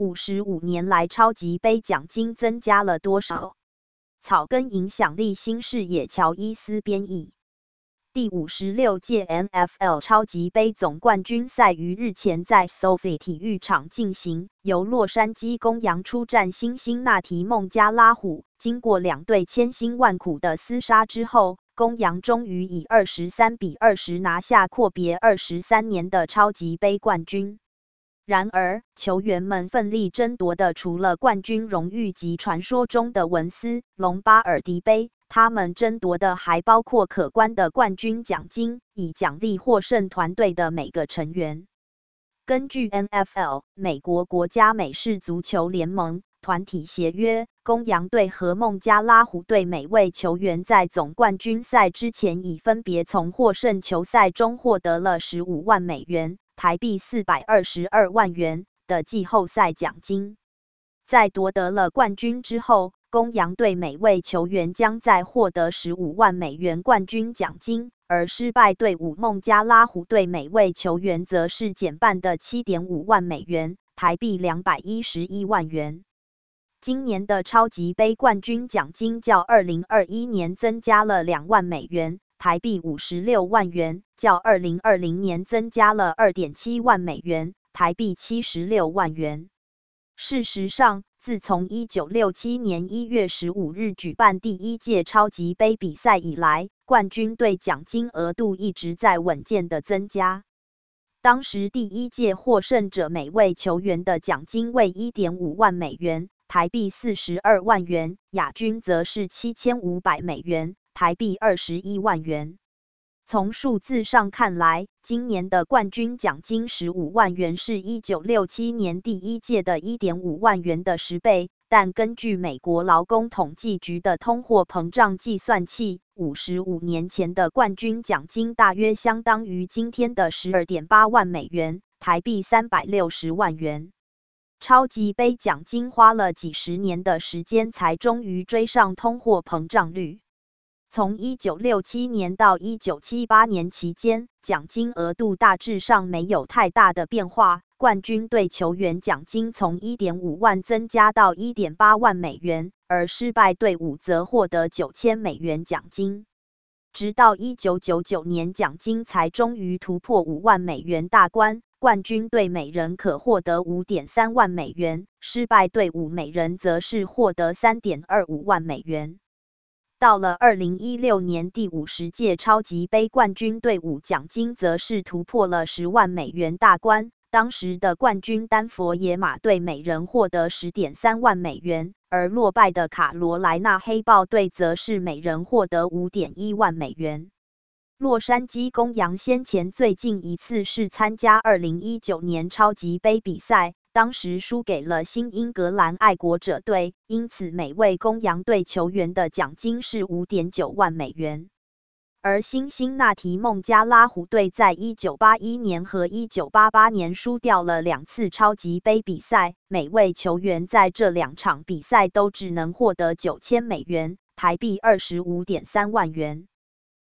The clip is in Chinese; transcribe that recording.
55年来超级杯奖金增加了多少？草根影响力新视野乔伊斯编译。第56届 NFL 超级杯总冠军赛于日前在 SoFi 体育场进行，由洛杉矶公羊出战辛辛那提孟加拉虎。经过两队千辛万苦的厮杀之后，公羊终于以23-20拿下阔别23年的超级杯冠军。然而，球员们奋力争夺的除了冠军荣誉及传说中的文斯隆巴尔迪杯，他们争夺的还包括可观的冠军奖金，以奖励获胜团队的每个成员。根据 NFL 美国国家美式足球联盟团体协约，公羊队和孟加拉虎队每位球员在总冠军赛之前已分别从获胜球赛中获得了15万美元。台币422万元的季后赛奖金。在夺得了冠军之后，公羊队每位球员将再获得15万美元冠军奖金，而失败队伍孟加拉虎队每位球员则是减半的7.5万美元，台币211万元。今年的超级杯冠军奖金较2021年增加了2万美元。台币56万元，较2020年增加了2.7万美元，台币76万元。事实上，自从1967年1月15日举办第一届超级杯比赛以来，冠军队奖金额度一直在稳健的增加。当时第一届获胜者每位球员的奖金为1.5万美元，台币42万元，亚军则是7500美元。台币21万元。从数字上看来，今年的冠军奖金15万元是1967年第一届的1.5万元的10倍，但根据美国劳工统计局的通货膨胀计算器，55年前的冠军奖金大约相当于今天的12.8万美元，台币360万元。超级杯奖金花了几十年的时间才终于追上通货膨胀率。从1967年到1978年期间，奖金额度大致上没有太大的变化。冠军队球员奖金从1.5万增加到1.8万美元，而失败队伍则获得9000美元奖金。直到1999年，奖金才终于突破5万美元大关，冠军队每人可获得5.3万美元，失败队伍每人则是获得3.25万美元。到了2016年第50届超级杯冠军队伍奖金则是突破了10万美元大关，当时的冠军丹佛野马队每人获得10.3万美元，而落败的卡罗莱纳黑豹队则是每人获得5.1万美元。洛杉矶公羊先前最近一次是参加2019年超级杯比赛，当时输给了新英格兰爱国者队，因此每位公羊队球员的奖金是5.9万美元。而辛辛那提孟加拉虎队在1981年和1988年输掉了2次超级杯比赛，每位球员在这2场比赛都只能获得9000美元，台币25.3万元。